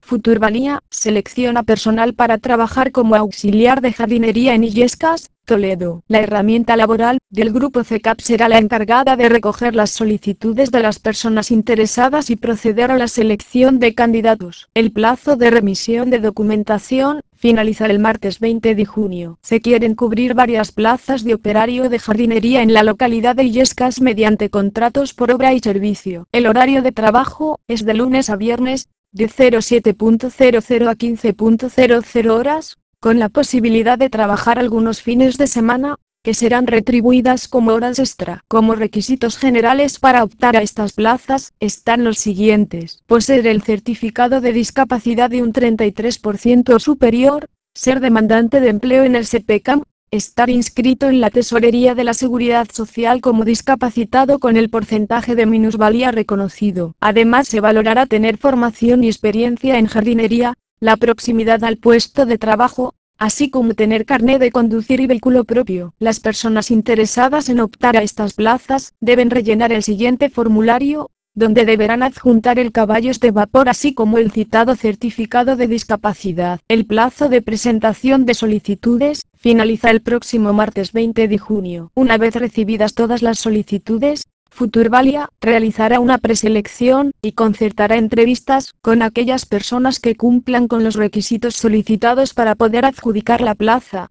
Futurvalía selecciona personal para trabajar como auxiliar de jardinería en Illescas, Toledo. La herramienta laboral del grupo CECAP será la encargada de recoger las solicitudes de las personas interesadas y proceder a la selección de candidatos. El plazo de remisión de documentación finalizará el martes 20 de junio. Se quieren cubrir varias plazas de operario de jardinería en la localidad de Illescas mediante contratos por obra y servicio. El horario de trabajo es de lunes a viernes, de 07:00 a 15:00 horas, con la posibilidad de trabajar algunos fines de semana, que serán retribuidas como horas extra. Como requisitos generales para optar a estas plazas, están los siguientes: poseer el certificado de discapacidad de un 33% o superior, ser demandante de empleo en el SEPECAM, estar inscrito en la Tesorería de la Seguridad Social como discapacitado con el porcentaje de minusvalía reconocido. Además se valorará tener formación y experiencia en jardinería, la proximidad al puesto de trabajo, así como tener carné de conducir y vehículo propio. Las personas interesadas en optar a estas plazas deben rellenar el siguiente formulario, donde deberán adjuntar el caballos de vapor así como el citado certificado de discapacidad. El plazo de presentación de solicitudes finaliza el próximo martes 20 de junio. Una vez recibidas todas las solicitudes, Futurvalía realizará una preselección y concertará entrevistas con aquellas personas que cumplan con los requisitos solicitados para poder adjudicar la plaza.